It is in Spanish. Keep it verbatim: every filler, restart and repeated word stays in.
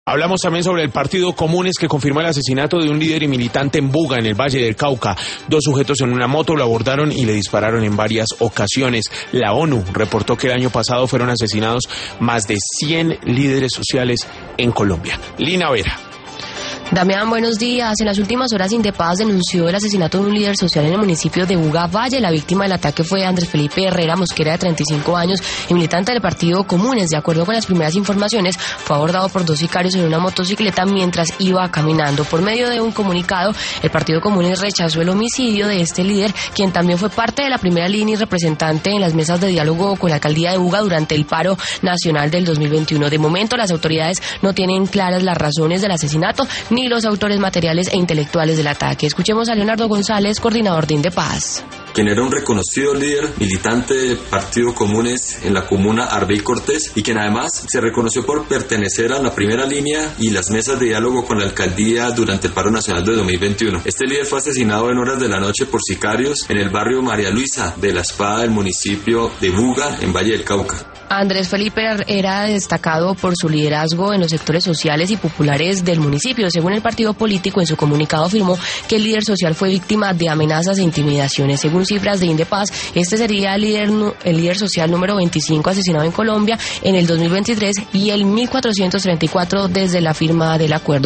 Hablamos también sobre el Partido Comunes, que confirmó el asesinato de un líder y militante en Buga, en el Valle del Cauca. Dos sujetos en una moto lo abordaron y le dispararon en varias ocasiones. La ONU reportó que el año pasado fueron asesinados más de cien líderes sociales en Colombia. Lina Vera. Damián, buenos días. En las últimas horas, Indepaz denunció el asesinato de un líder social en el municipio de Buga Valle. La víctima del ataque fue Andrés Felipe Herrera Mosquera, de treinta y cinco años, y militante del Partido Comunes. De acuerdo con las primeras informaciones, fue abordado por dos sicarios en una motocicleta mientras iba caminando. Por medio de un comunicado, el Partido Comunes rechazó el homicidio de este líder, quien también fue parte de la primera línea y representante en las mesas de diálogo con la alcaldía de Buga durante el paro nacional del dos mil veintiuno. De momento, las autoridades no tienen claras las razones del asesinato ni los autores materiales e intelectuales del ataque. Escuchemos a Leonardo González, coordinador de Indepaz. Quien era un reconocido líder, militante del Partido Comunes en la comuna Arbey Cortés, y quien además se reconoció por pertenecer a la primera línea y las mesas de diálogo con la alcaldía durante el paro nacional de dos mil veintiuno. Este líder fue asesinado en horas de la noche por sicarios en el barrio María Luisa de la Espada del municipio de Buga, en Valle del Cauca. Andrés Felipe era destacado por su liderazgo en los sectores sociales y populares del municipio. Según el partido político, en su comunicado afirmó que el líder social fue víctima de amenazas e intimidaciones. Según cifras de Indepaz, este sería el líder, el líder social número veinticinco asesinado en Colombia en el dos mil veintitrés y el mil cuatrocientos treinta y cuatro desde la firma del acuerdo.